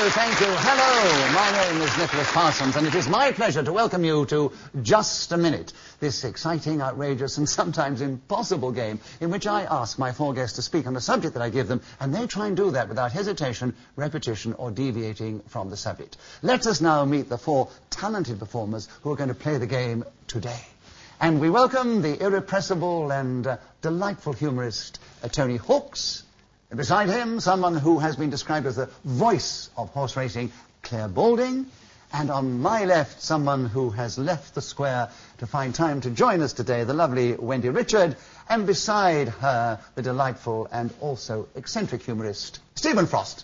thank you. Hello, my name is Nicholas Parsons, and it is my pleasure to welcome you to Just a Minute, this exciting, outrageous, and sometimes impossible game in which I ask my four guests to speak on the subject that I give them, and they try and do that without hesitation, repetition, or deviating from the subject. Let us now meet the four talented performers who are going to play the game today. And we welcome the irrepressible and delightful humorist Tony Hawks. And beside him, someone who has been described as the voice of horse racing, Claire Balding. And on my left, someone who has left the square to find time to join us today, the lovely Wendy Richard. And beside her, the delightful and also eccentric humorist, Stephen Frost.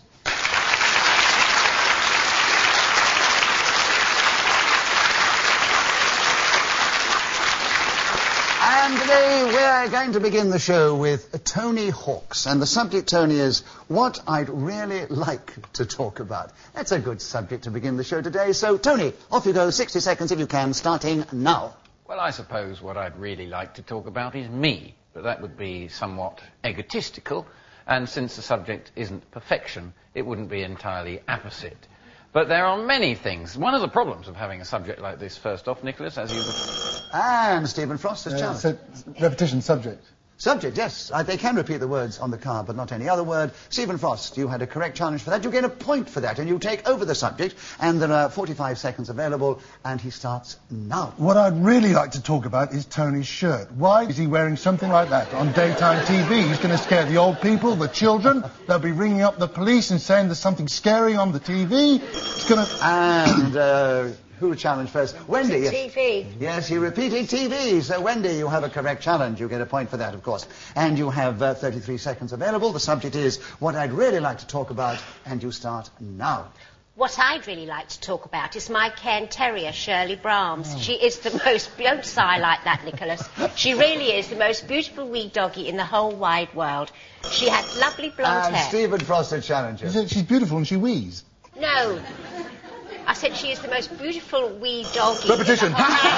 And today we're going to begin the show with Tony Hawks. And the subject, Tony, is what I'd really like to talk about. That's a good subject to begin the show today. So, Tony, off you go, 60 seconds if you can, starting now. Well, I suppose what I'd really like to talk about is me. But that would be somewhat egotistical. And since the subject isn't perfection, it wouldn't be entirely apposite. But there are many things. One of the problems of having a subject like this, first off, Nicholas, as you... And Stephen Frost has challenged. So, repetition, subject. Subject, yes. They can repeat the words on the card, but not any other word. Stephen Frost, you had a correct challenge for that. You get a point for that, and you take over the subject. And there are 45 seconds available, and he starts now. What I'd really like to talk about is Tony's shirt. Why is he wearing something like that on daytime TV? He's going to scare the old people, the children. They'll be ringing up the police and saying there's something scary on the TV. It's going to... And, who challenged first? Wendy. TV. Yes, he repeated TV. So, Wendy, you have a correct challenge. You get a point for that, of course. And you have 33 seconds available. The subject is what I'd really like to talk about, and you start now. What I'd really like to talk about is my Cairn Terrier, Shirley Brahms. Oh. She is the most... Don't sigh like that, Nicholas. She really is the most beautiful wee doggy in the whole wide world. She has lovely blonde hair. Stephen Frost, a challenger. She's beautiful and she wheezes. No. I said she is the most beautiful wee doggy. Repetition.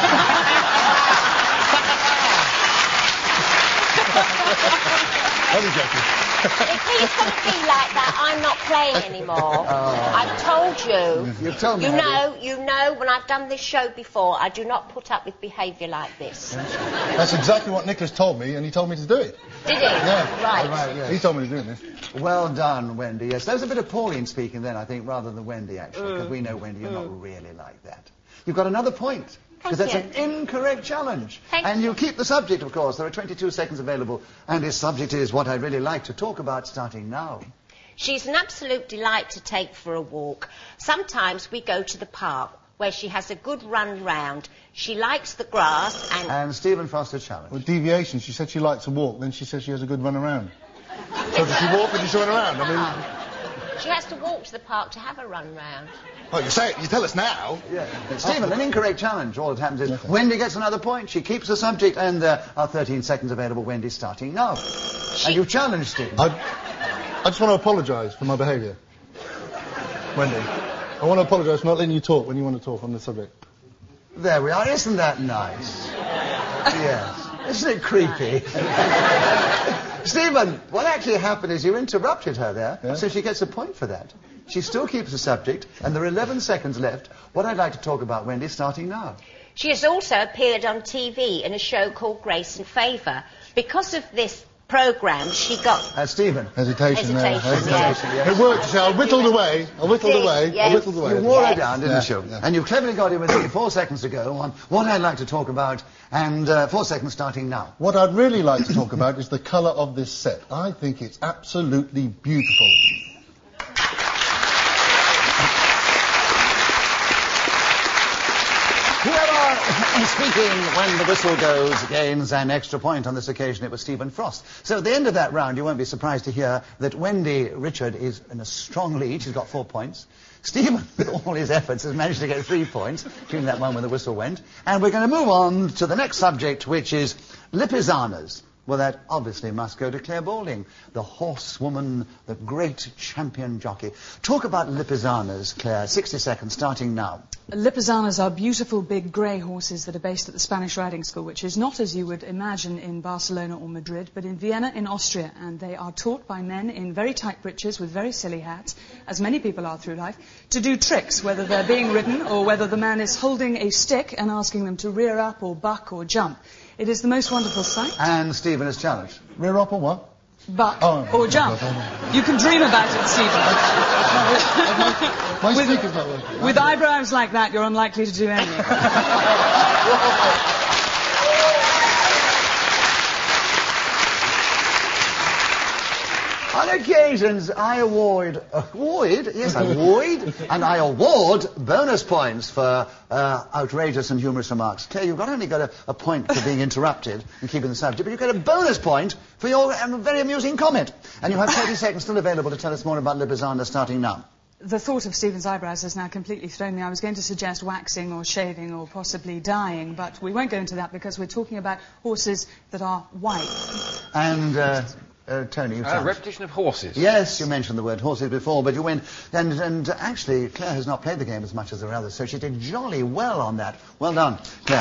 If he's going to be like that, I'm not playing anymore. Oh. I've told you. You've told me. You know, when I've done this show before, I do not put up with behaviour like this. That's exactly what Nicholas told me, and he told me to do it. Did he? Yeah. Right. Yes. He told me to do this. Well done, Wendy. Yes, there was a bit of Pauline speaking then, I think, rather than Wendy, actually, because we know, Wendy, you're not really like that. You've got another point. Because that's an incorrect challenge. And you keep the subject, of course. There are 22 seconds available. And his subject is what I'd really like to talk about starting now. She's an absolute delight to take for a walk. Sometimes we go to the park where she has a good run round. She likes the grass and... And Stephen Foster challenge. Well, deviation. She said she likes to walk. Then she says she has a good run around. So does she walk or does she run around? I mean... She has to walk to the park to have a run round. Oh, you say it. You tell us now. Yeah. Stephen, an incorrect challenge. All that happens is Wendy gets another point. She keeps the subject, and there are 13 seconds available. Wendy's starting now. And you've challenged Stephen. I just want to apologise for my behaviour. Wendy, I want to apologise for not letting you talk when you want to talk on the subject. There we are. Isn't that nice? Yes. Isn't it creepy? Stephen, what actually happened is you interrupted her there, so she gets a point for that. She still keeps the subject, and there are 11 seconds left. What I'd like to talk about, Wendy, starting now. She has also appeared on TV in a show called Grace and Favour. Because of this programme, she got... Stephen. Hesitation. Yes. It worked. I whittled away. Yes. You wore it down, didn't you? Yeah. And you cleverly got in with 4 seconds to go on what I'd like to talk about, and 4 seconds starting now. What I'd really like to talk about is the colour of this set. I think it's absolutely beautiful. Whoever is speaking when the whistle goes gains an extra point. On this occasion, it was Stephen Frost. So at the end of that round, you won't be surprised to hear that Wendy Richard is in a strong lead. She's got 4 points. Stephen, with all his efforts, has managed to get 3 points, including that one when the whistle went. And we're going to move on to the next subject, which is Lipizzana's. Well, that obviously must go to Claire Balding, the horsewoman, the great champion jockey. Talk about Lipizzaners, Claire. 60 seconds, starting now. Lipizzaners are beautiful big grey horses that are based at the Spanish Riding School, which is not as you would imagine in Barcelona or Madrid, but in Vienna in Austria. And they are taught by men in very tight breeches with very silly hats, as many people are through life, to do tricks, whether they're being ridden or whether the man is holding a stick and asking them to rear up or buck or jump. It is the most wonderful sight. And Stephen is challenged. Rear up or what? Buck or jump. You can dream about it, Stephen. My speaker's not working. With eyebrows like that, you're unlikely to do anything. On occasions, I award, and I award bonus points for outrageous and humorous remarks. Claire, you've not only got a point for being interrupted and keeping the subject, but you get a bonus point for your very amusing comment. And you have 30 seconds still available to tell us more about Lipizzana, starting now. The thought of Stephen's eyebrows has now completely thrown me. I was going to suggest waxing or shaving or possibly dyeing, but we won't go into that because we're talking about horses that are white. And, Tony, you repetition of horses. Yes, you mentioned the word horses before, but you went... And actually, Claire has not played the game as much as the others, so she did jolly well on that. Well done, Claire.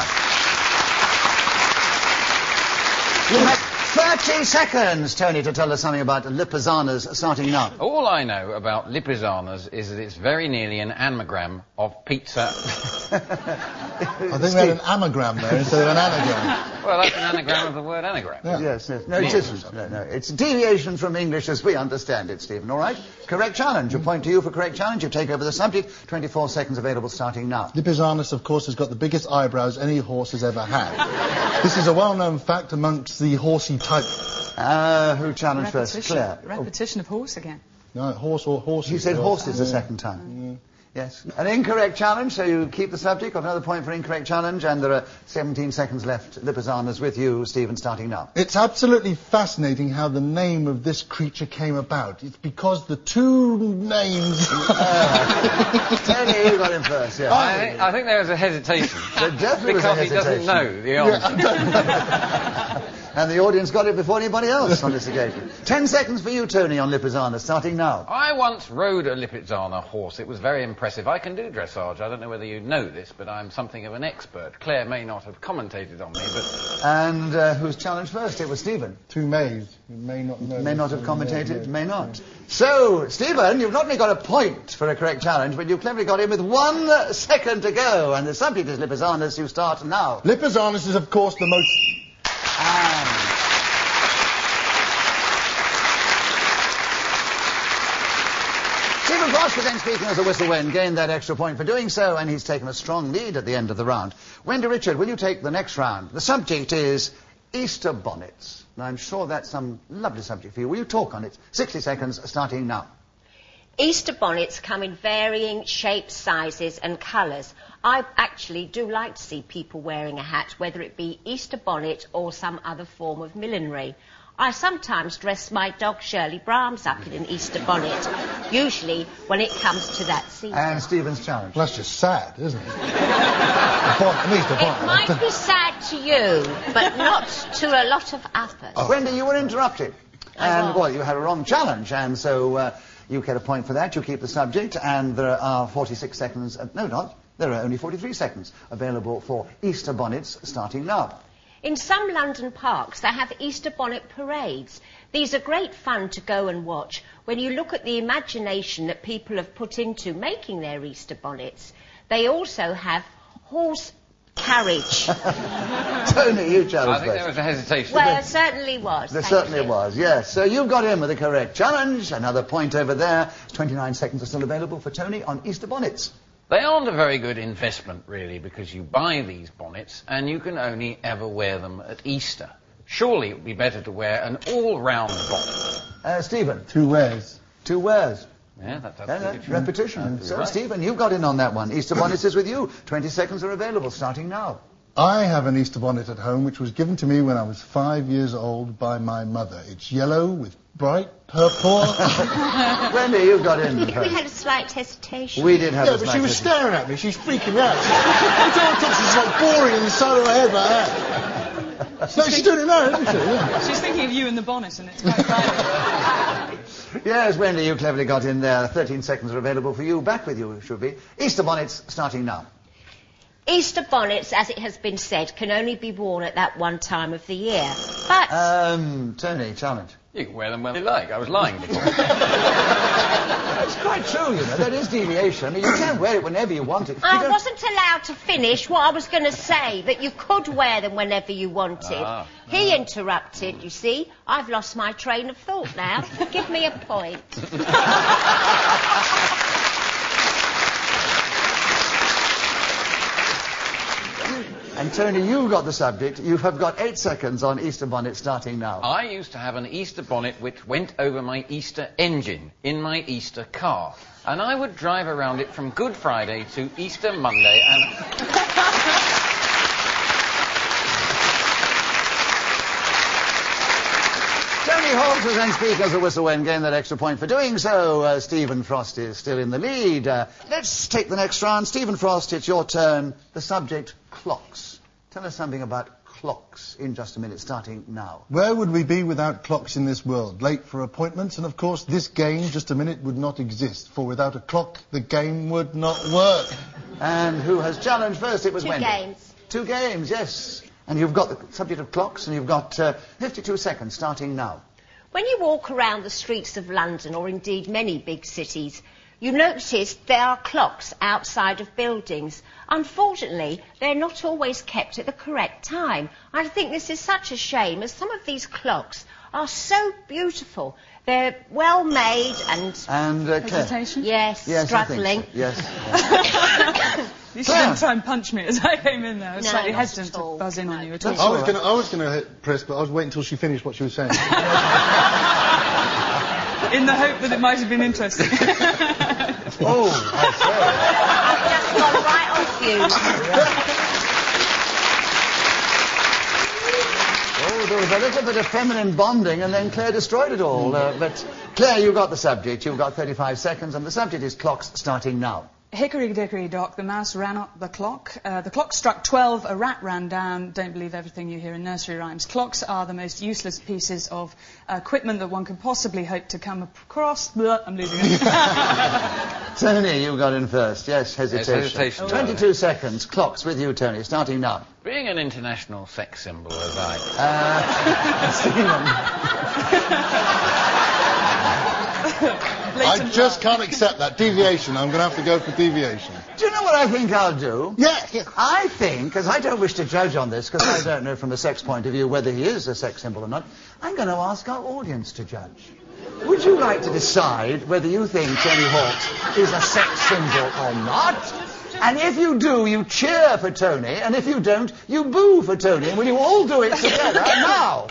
You have 30 seconds, Tony, to tell us something about Lipizzaners, starting now. All I know about Lipizzaners is that it's very nearly an anagram of pizza. I think we had an amagram there instead of an anagram. Well, that's an anagram of the word anagram. Yeah. Yes. No, it isn't. No. It's deviation from English as we understand it, Stephen, all right? Correct challenge. A point to you for correct challenge. You take over the subject. 24 seconds available starting now. Lipizzanus, of course, has got the biggest eyebrows any horse has ever had. This is a well-known fact amongst the horsey type. Who challenged first? Claire. Repetition of horse again. No, horse or horses. You said horses the second time. Yes. An incorrect challenge, so you keep the subject. Got another point for incorrect challenge, and there are 17 seconds left. Lipizzaners with you, Stephen, starting now. It's absolutely fascinating how the name of this creature came about. It's because the two names... Tony, you got him first, yeah. I think there was a hesitation. There definitely was a hesitation. Because he doesn't know the answer. And the audience got it before anybody else on this occasion. 10 seconds for you, Tony, on Lipizzana, starting now. I once rode a Lipizzana horse. It was very impressive. I can do dressage. I don't know whether you know this, but I'm something of an expert. Claire may not have commentated on me, but... And who's challenged first? It was Stephen. Two maids. May not know. May not have commentated, may not. So, Stephen, you've not only got a point for a correct challenge, but you've cleverly got in with 1 second to go. And the subject is Lipizzanus. You start now. Lipizzanus is, of course, the most... Stephen Foster, then speaking as a whistle wind, gained that extra point for doing so, and he's taken a strong lead at the end of the round. Wendy Richard, will you take the next round? The subject is Easter bonnets. Now, I'm sure that's some lovely subject for you. Will you talk on it? 60 seconds, starting now. Easter bonnets come in varying shapes, sizes and colours. I actually do like to see people wearing a hat, whether it be Easter bonnet or some other form of millinery. I sometimes dress my dog Shirley Brahms up in an Easter bonnet, usually when it comes to that season. And Stephen's challenge. Well, that's just sad, isn't it? It might be sad to you, but not to a lot of others. Oh. Wendy, you were interrupted. And, well, you had a wrong challenge, and so you get a point for that. You keep the subject, and there are 46 seconds... no, not. There are only 43 seconds available for Easter bonnets, starting now. In some London parks, they have Easter bonnet parades. These are great fun to go and watch when you look at the imagination that people have put into making their Easter bonnets. They also have horse carriage. Tony, you challenged I think there was a hesitation. Well, there certainly was. There certainly was, yes. So you've got in with the correct challenge. Another point over there. 29 seconds are still available for Tony on Easter bonnets. They aren't a very good investment, really, because you buy these bonnets and you can only ever wear them at Easter. Surely it would be better to wear an all-round bonnet. Stephen. Two wears. Two wears. Yeah, that's absolutely true. Repetition. So, right. Stephen, you've got in on that one. Easter bonnets is with you. 20 seconds are available, starting now. I have an Easter bonnet at home, which was given to me when I was 5 years old by my mother. It's yellow with bright purple. Wendy, you got in. We had a slight hesitation. We did have a slight but she was hesitation. staring at me. She's freaking out. She's like boring in the side of her head like that. No, she's doing it now, isn't she? Yeah. She's thinking of you in the bonnet, and it's quite private. Yes, Wendy, you cleverly got in there. 13 seconds are available for you. Back with you, it should be. Easter bonnets starting now. Easter bonnets, as it has been said, can only be worn at that one time of the year. But... Tony, challenge. You can wear them when you like. I was lying before. It's quite true, you know. There is deviation. I mean, you can wear it whenever you want it. I wasn't allowed to finish what I was going to say, that you could wear them whenever you wanted. He interrupted, you see. I've lost my train of thought now. Give me a point. And Tony, you got the subject. You have got 8 seconds on Easter bonnet starting now. I used to have an Easter bonnet which went over my Easter engine in my Easter car. And I would drive around it from Good Friday to Easter Monday and... Tony Hawks was then speakers of Whistle When gained that extra point for doing so. Stephen Frost is still in the lead. Let's take the next round. Stephen Frost, it's your turn. The subject, clocks. Tell us something about clocks in just a minute, starting now. Where would we be without clocks in this world? Late for appointments, and of course this game, just a minute, would not exist. For without a clock, the game would not work. And who has challenged first? It was Wendy. 2 games. 2 games, yes. And you've got the subject of clocks, and you've got 52 seconds, starting now. When you walk around the streets of London, or indeed many big cities, you notice there are clocks outside of buildings. Unfortunately, they're not always kept at the correct time. I think this is such a shame, as some of these clocks are so beautiful. They're well made and... And Claire. Hesitation? Yes, struggling. I think so. Yes. You didn't try and punch me as I came in there. I was No, slightly not hesitant at all. to buzz in on you at That's all. all I was going to hit press, but I was waiting until she finished what she was saying. In the hope that it might have been interesting. Oh, I say. I've just gone right off you. Oh, there was a little bit of feminine bonding, and then Claire destroyed it all. But Claire, you got the subject. You've got 35 seconds, and the subject is clocks starting now. Hickory dickory dock, the mouse ran up the clock. The clock struck 12, a rat ran down. Don't believe everything you hear in nursery rhymes. Clocks are the most useless pieces of equipment that one could possibly hope to come across. Blah, I'm losing it. Tony, you got in first. Yes, hesitation. Yes, hesitation. 22 seconds. Clocks with you, Tony. Starting now. Being an international sex symbol as I... I just can't accept that. Deviation. I'm going to have to go for deviation. Do you know what I think I'll do? Yeah. I think, because I don't wish to judge on this, because I don't know from a sex point of view whether he is a sex symbol or not, I'm going to ask our audience to judge. Would you like to decide whether you think Tony Hawks is a sex symbol or not? And if you do, you cheer for Tony, and if you don't, you boo for Tony. And will you all do it together now?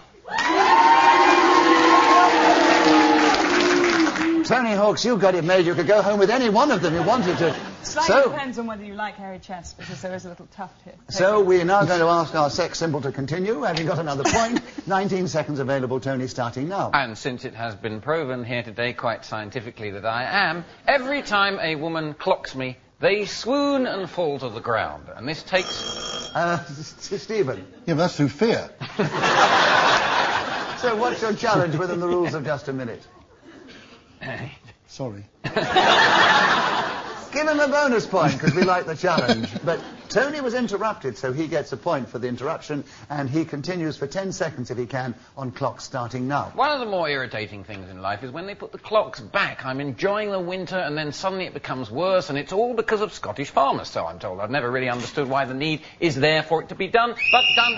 Tony Hawks, you got it made. You could go home with any one of them you wanted to. Slightly depends on whether you like hairy chests, because there is a little tuft here. So we're now going to ask our sex symbol to continue. Having got another point, 19 seconds available, Tony, starting now. And since it has been proven here today quite scientifically that I am, every time a woman clocks me, they swoon and fall to the ground. And this takes... Stephen. Yeah, but that's through fear. So what's your challenge within the rules of just a minute? Sorry. Give him a bonus point, because we like the challenge. But Tony was interrupted, so he gets a point for the interruption, and he continues for 10 seconds, if he can, on clocks starting now. One of the more irritating things in life is when they put the clocks back. I'm enjoying the winter, and then suddenly it becomes worse, and it's all because of Scottish farmers, so I'm told. I've never really understood why the need is there for it to be done, but done.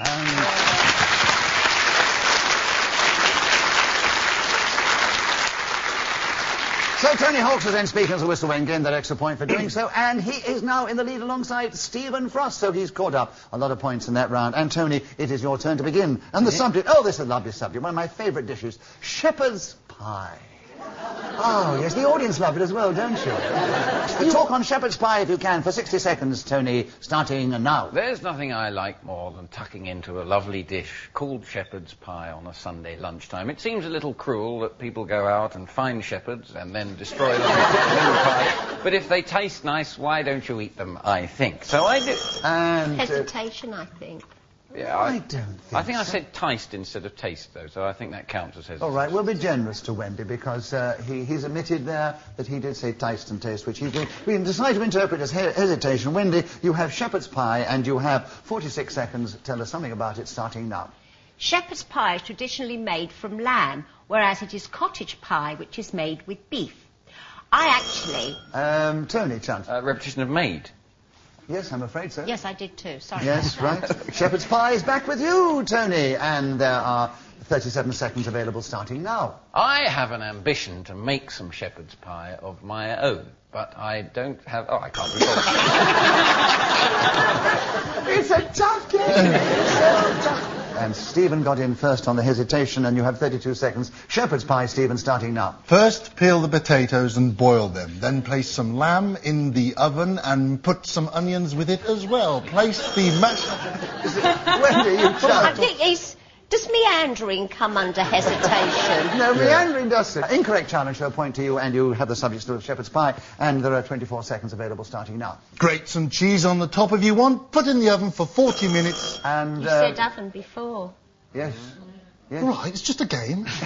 So Tony Hawks was then speaking as a whistle when gained that extra point for doing so, and he is now in the lead alongside Stephen Frost, so he's caught up a lot of points in that round. And Tony, it is your turn to begin. And the subject, oh, this is a lovely subject, one of my favourite dishes, shepherd's pie. Oh, yes, the audience love it as well, don't you? Talk on shepherd's pie if you can for 60 seconds, Tony, starting now. There's nothing I like more than tucking into a lovely dish called shepherd's pie on a Sunday lunchtime. It seems a little cruel that people go out and find shepherds and then destroy them with pie. But if they taste nice, why don't you eat them, I think. So I do. And Hesitation, I think. Yeah, I don't think I think I so. said taste instead of taste, though, so I think that counts as hesitation. All right, we'll be generous to Wendy because he's admitted there that he did say taste and taste, which we can decide to interpret as hesitation. Wendy, you have shepherd's pie and you have 46 seconds. Tell us something about it starting now. Shepherd's pie is traditionally made from lamb, whereas it is cottage pie, which is made with beef. I actually... Tony, chance. Repetition of made. Yes, I'm afraid so. Yes, I did too. Sorry. Yes, right. Shepherd's pie is back with you, Tony, and there are 37 seconds available starting now. I have an ambition to make some shepherd's pie of my own, but I don't have... Oh, I can't recall. It's a tough game. It's so tough. And Stephen got in first on the hesitation, and you have 32 seconds. Shepherd's pie, Stephen, starting now. First, peel the potatoes and boil them. Then place some lamb in the oven and put some onions with it as well. Place the mashed... Wendy, you I challenge. think he's... Does meandering come under hesitation? No, meandering does it. Incorrect challenge, so a point to you, and you have the subject of shepherd's pie, and there are 24 seconds available starting now. Grate some cheese on the top if you want. Put in the oven for 40 minutes. And, You said oven before. Yes. Yes. All right, it's just a game. To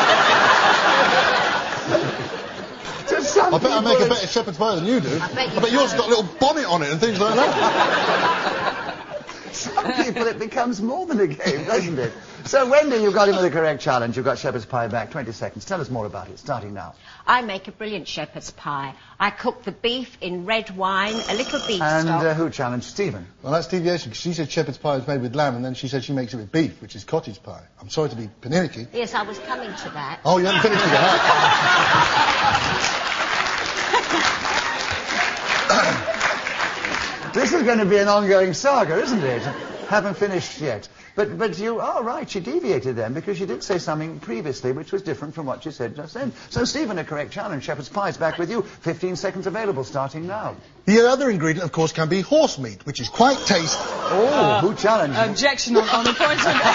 some I bet I make a people better shepherd's pie than you do. I bet you yours has can. got a little bonnet on it and things like that. Some people it becomes more than a game, doesn't it? So, Wendy, you've got him with the correct challenge. You've got shepherd's pie back. 20 seconds. Tell us more about it, starting now. I make a brilliant shepherd's pie. I cook the beef in red wine, a little beef And stock. who challenged? Stephen. Well, that's deviation, because she said shepherd's pie is made with lamb, and then she said she makes it with beef, which is cottage pie. I'm sorry to be pernickety. Yes, I was coming to that. Oh, you haven't finished yet? This is going to be an ongoing saga, isn't it? Haven't finished yet. But you are right, she deviated then, because she did say something previously which was different from what you said just then. So, Stephen, a correct challenge. Shepherd's pie is back with you. 15 seconds available, starting now. The other ingredient, of course, can be horse meat, which is quite tasty. Oh, who challenged you? Objection on the point of...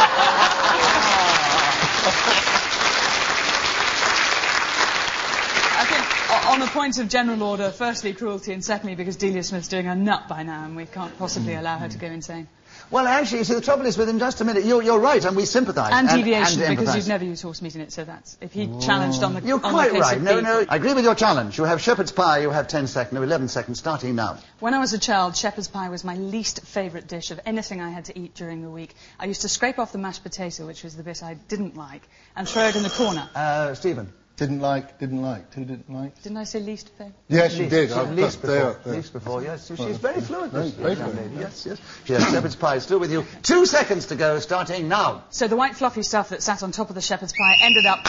I think on a point of general order, firstly cruelty, and secondly because Delia Smith's doing a nut by now and we can't possibly allow her to go insane. Well, actually, see, the trouble is, within just a minute, you're right, and we sympathise. And deviation, and because empathise. you've never used horse meat in it, so that's... If he challenged on the You're on quite the case right. of No, beef. no, I agree with your challenge. You have shepherd's pie, you have 10 seconds, 11 seconds, starting now. When I was a child, shepherd's pie was my least favourite dish of anything I had to eat during the week. I used to scrape off the mashed potato, which was the bit I didn't like, and throw it in the corner. Stephen. Didn't like. Who didn't like? Didn't I say least favourite? Yes, you did. Least before. There. Least before, yes. She's very fluent, this Very young fluent. lady. Yes, yes. She has shepherd's pie still with you. 2 seconds to go, starting now. So the white fluffy stuff that sat on top of the shepherd's pie ended up...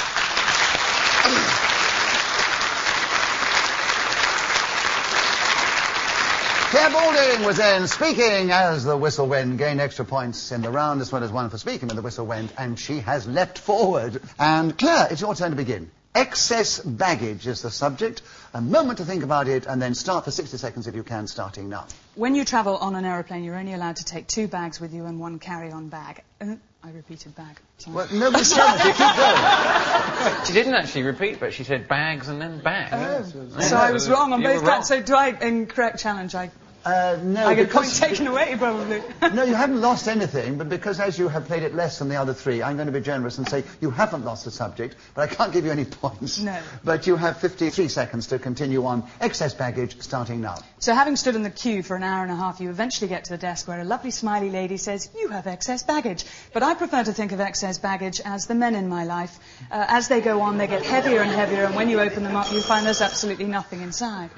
Claire Balding was then speaking as the whistle went, gained extra points in the round as well as one for speaking when the whistle went, and she has leapt forward. And Claire, it's your turn to begin. Excess baggage is the subject. A moment to think about it, and then start for 60 seconds if you can, starting now. When you travel on an aeroplane, you're only allowed to take 2 bags with you and 1 carry-on bag. I repeated bag. Sorry. Well, nobody's telling you. Keep going. She didn't actually repeat, but she said bags and then bags. So I was wrong on You were both wrong. counts. So do I, incorrect challenge, No, I get a point because... taken away, probably. No, you haven't lost anything, but because as you have played it less than the other 3, I'm going to be generous and say you haven't lost the subject, but I can't give you any points. No. But you have 53 seconds to continue on. Excess baggage, starting now. So having stood in the queue for an hour and a half, you eventually get to the desk where a lovely smiley lady says, you have excess baggage. But I prefer to think of excess baggage as the men in my life. As they go on, they get heavier and heavier, and when you open them up, you find there's absolutely nothing inside.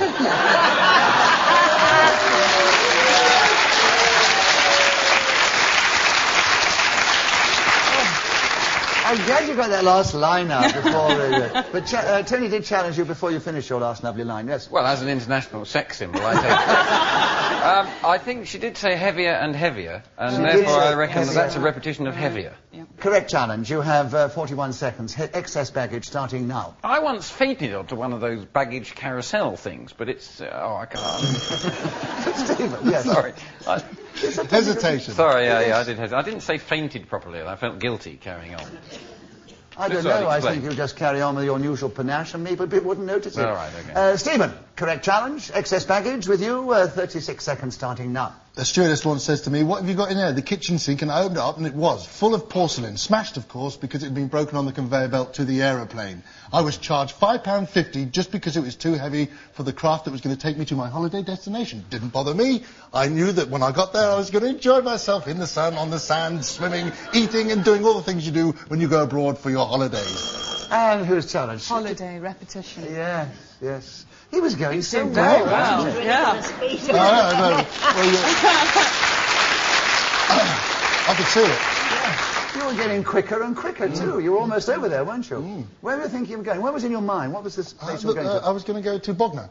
I'm glad you got that last line out before... but Tony did challenge you before you finished your last lovely line, yes? Well, as an international sex symbol, I take I think she did say heavier and heavier, and She did therefore say I reckon heavier. that's a repetition of heavier. Yeah. Correct challenge. You have 41 seconds. Excess baggage, starting now. I once fainted onto one of those baggage carousel things, but it's... I can't. Stephen, yes. Sorry. Hesitation. Sorry, yeah, I did hesitate. I didn't say fainted properly, and I felt guilty carrying on. I don't That's what I'd know. I explain. think you just carry on with your usual panache and maybe people wouldn't notice it. All right, okay. Stephen. correct challenge. Excess baggage with you. 36 seconds starting now. The stewardess once says to me, "What have you got in there?" The kitchen sink, and I opened it up, and it was full of porcelain, smashed, of course, because it had been broken on the conveyor belt to the aeroplane. I was charged £5.50 just because it was too heavy for the craft that was going to take me to my holiday destination. Didn't bother me. I knew that when I got there, I was going to enjoy myself in the sun, on the sand, swimming, eating, and doing all the things you do when you go abroad for your holidays. And who's challenged? Holiday, repetition. Yes, yes. He was going so very well. well. wasn't he? Yeah. I could see it. You were getting quicker and quicker, too. You were almost over there, weren't you? Where were you thinking of going? What was in your mind? What was this place you were going to? I was going to go to Bognor.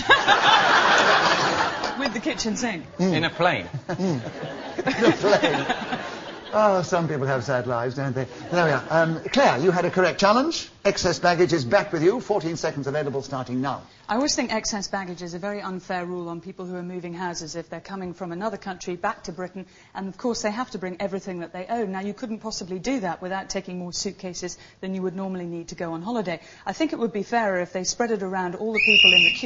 With the kitchen sink. In a plane. The plane. Oh, some people have sad lives, don't they? There we are. Claire, you had a correct challenge. Excess baggage is back with you. 14 seconds available starting now. I always think excess baggage is a very unfair rule on people who are moving houses if they're coming from another country back to Britain, and of course they have to bring everything that they own. Now, you couldn't possibly do that without taking more suitcases than you would normally need to go on holiday. I think it would be fairer if they spread it around all the people in the queue.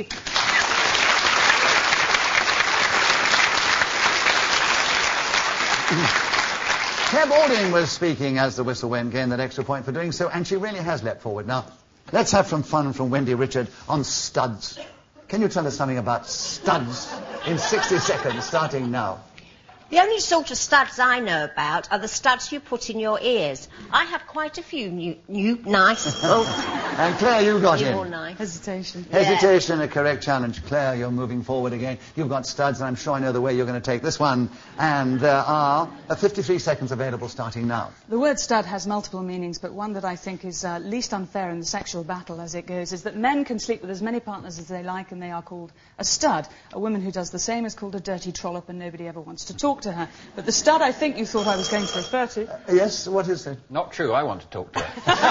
Claire Balding was speaking as the whistle went, gained that extra point for doing so, and she really has leapt forward. Now, let's have some fun from Wendy Richard on studs. Can you tell us something about studs in 60 seconds, starting now? The only sort of studs I know about are the studs you put in your ears. I have quite a few nice. And Claire, you got You're in. nice. Hesitation. Hesitation, a correct challenge. Claire, you're moving forward again. You've got studs, and I'm sure I know the way you're going to take this one. And there are 53 seconds available starting now. The word stud has multiple meanings, but one that I think is least unfair in the sexual battle as it goes is that men can sleep with as many partners as they like, and they are called a stud. A woman who does the same is called a dirty trollop, and nobody ever wants to talk to her. But the stud I think you thought I was going to refer to... Yes, what is it? Not true, I want to talk to her.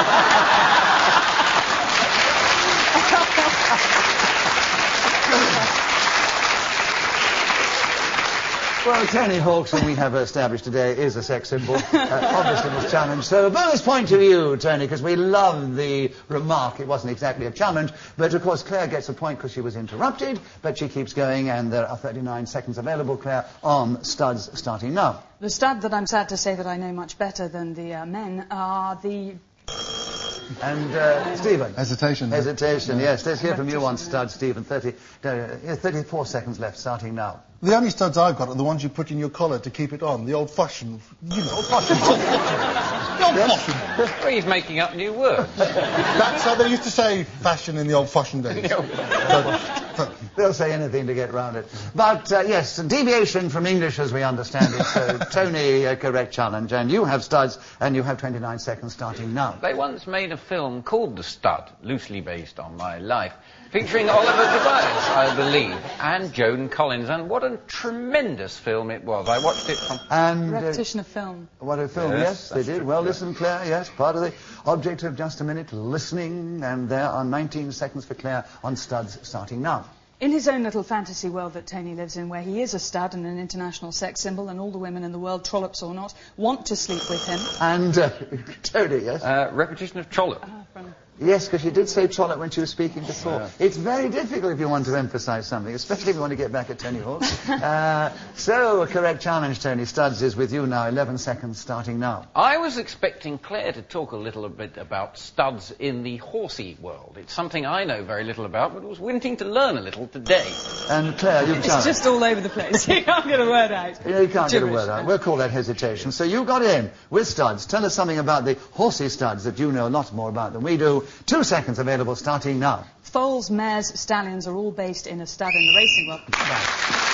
Well, Tony Hawks, whom we have established today, is a sex symbol. Obviously was challenged. So bonus point to you, Tony, because we love the remark. It wasn't exactly a challenge, but of course Claire gets a point because she was interrupted, but she keeps going, and there are 39 seconds available, Claire, on studs starting now. The stud that I'm sad to say that I know much better than the men are the... And Stephen? Hesitation. Hesitation, yes. Let's hear from you on studs, Stephen. 34 seconds left, starting now. The only studs I've got are the ones you put in your collar to keep it on. The old-fashioned, you know. Old-fashioned. Well, he's making up new words. That's how they used to say fashion in the old-fashioned days. They'll say anything to get round it. But, yes, deviation from English as we understand it. So, Tony, a correct challenge. And you have studs, and you have 29 seconds starting now. They once made a film called The Stud, loosely based on my life, featuring Oliver Tobias, I believe, and Joan Collins. And what a tremendous film it was. I watched it from... And, repetition of film. What a film, yes they did. Well, listen, Claire, yes, part of the object of Just a Minute, listening, and there are 19 seconds for Claire on studs starting now. In his own little fantasy world that Tony lives in, where he is a stud and an international sex symbol, and all the women in the world, trollops or not, want to sleep with him. And, Tony, yes? Repetition of trollop. Yes, because she did say trollop when she was speaking before. Yeah. It's very difficult if you want to emphasise something, especially if you want to get back at Tony Hawk. So, a correct challenge, Tony. Studs is with you now. 11 seconds starting now. I was expecting Claire to talk a little bit about studs in the horsey world. It's something I know very little about, but was wanting to learn a little today. And Claire, you've It's just all over the place. You can't get a word out. Yeah, you can't get a word out. We'll call that hesitation. So you got in with studs. Tell us something about the horsey studs that you know a lot more about than we do. 2 seconds available starting now. Foals, mares, stallions are all based in a stud in the racing world. Right.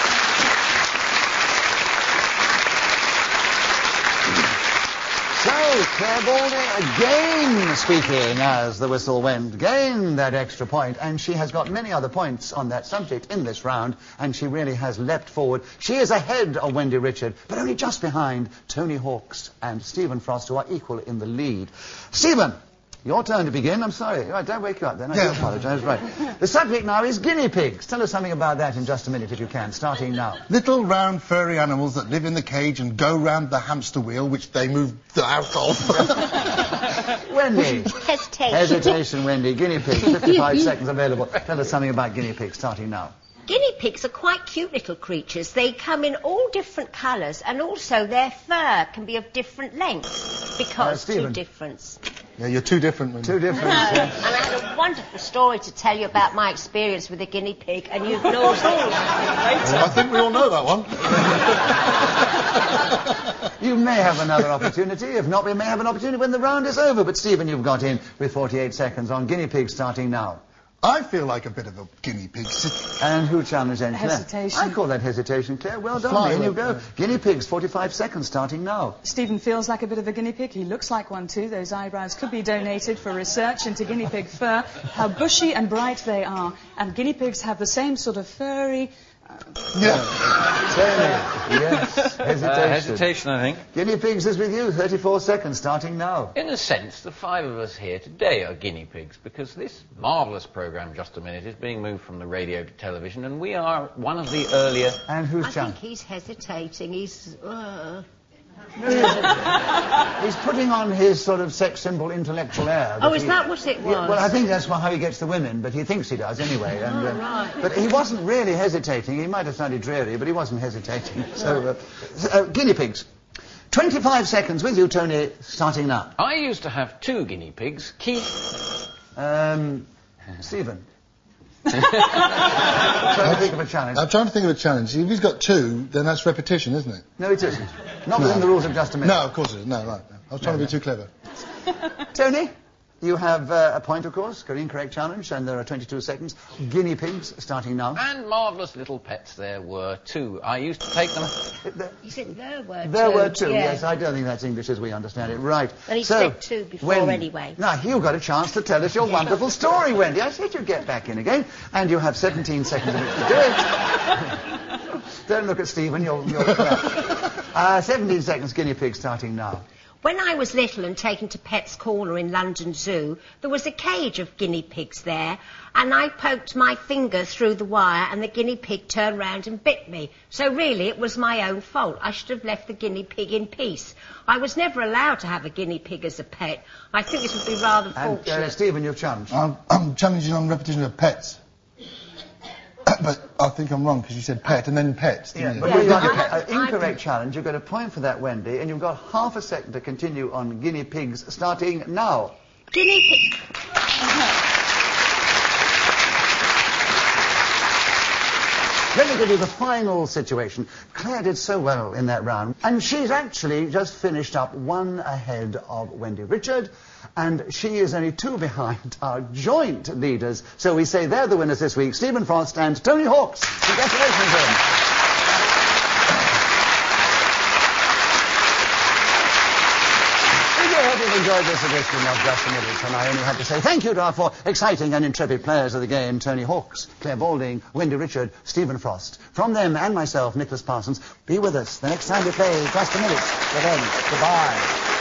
So, Claire Balding again speaking as the whistle went, gained that extra point, and she has got many other points on that subject in this round, and she really has leapt forward. She is ahead of Wendy Richard, but only just behind Tony Hawks and Stephen Frost, who are equal in the lead. Stephen, Your turn to begin. I'm sorry. Right, don't wake you up then. I do apologise. Right. The subject now is guinea pigs. Tell us something about that in just a minute, if you can, starting now. Little round furry animals that live in the cage and go round the hamster wheel, which they move out of. Wendy. Hesitation. Hesitation, Wendy. Guinea pigs. 55 seconds available. Tell us something about guinea pigs, starting now. Guinea pigs are quite cute little creatures. They come in all different colours, and also their fur can be of different lengths because Stephen. Yeah, you're too different. Wendy. Two different. And I had a wonderful story to tell you about my experience with a guinea pig, and you've lost all that. Well, I think we all know that one. You may have another opportunity. If not, we may have an opportunity when the round is over. But, Stephen, you've got in with 48 seconds on guinea pigs, starting now. I feel like a bit of a guinea pig. And who challenged then, Claire? Hesitation. I call that hesitation, Claire. Well done. Fly, In you go. Guinea pigs, 45 seconds, starting now. Stephen feels like a bit of a guinea pig. He looks like one too. Those eyebrows could be donated for research into guinea pig fur. How bushy and bright they are. And guinea pigs have the same sort of furry... Yes. Hesitation. Hesitation, I think. Guinea pigs is with you. 34 seconds, starting now. In a sense, the five of us here today are guinea pigs, because this marvellous programme, Just a Minute, is being moved from the radio to television, and we are one of the earlier... And who's I think challenged? he's hesitating. He's... He's putting on his sort of sex symbol intellectual air. Oh, is that what it was? Well, I think that's how he gets the women, but he thinks he does anyway. And, right. But he wasn't really hesitating. He might have sounded dreary, but he wasn't hesitating. So, guinea pigs. 25 seconds with you, Tony, starting now. I used to have two guinea pigs, Keith... Stephen. Trying to think of a challenge. I'm trying to think of a challenge. If he's got two, then that's repetition, isn't it? No, it isn't. Not within the rules of Just a Minute. No, of course it is. No, right. I was trying to be too clever. Tony, you have a point, of course. Incorrect challenge, and there are 22 seconds. Guinea pigs, starting now. And marvellous little pets there were too. I used to take them... You said there were two. There were two, yeah. yes. I don't think that's English as we understand it. Right. And he said two before anyway. Now, you've got a chance to tell us your wonderful story, Wendy. I said you'd get back in again, and you have 17 seconds in which to do it. Don't look at Stephen, you're correct. 17 seconds, guinea pig, starting now. When I was little and taken to Pet's Corner in London Zoo, there was a cage of guinea pigs there, and I poked my finger through the wire and the guinea pig turned round and bit me. So really it was my own fault. I should have left the guinea pig in peace. I was never allowed to have a guinea pig as a pet. I think this would be rather fortunate. And Stephen, you've challenged. I'm challenging on repetition of pets. But I think I'm wrong, because you said pet and then pets, didn't you? But you've got an incorrect challenge. You've got a point for that, Wendy, and you've got half a second to continue on guinea pigs, starting now. Guinea pig... Let me give you the final situation. Claire did so well in that round, and she's actually just finished up one ahead of Wendy Richard, and she is only two behind our joint leaders. So we say they're the winners this week, Stephen Frost and Tony Hawks. Congratulations, then. Enjoyed this edition of Just a Minute, and I only have to say thank you to our four exciting and intrepid players of the game, Tony Hawks, Claire Balding, Wendy Richard, Stephen Frost. From them and myself, Nicholas Parsons, be with us the next time we play Just a Minute. Till then, goodbye.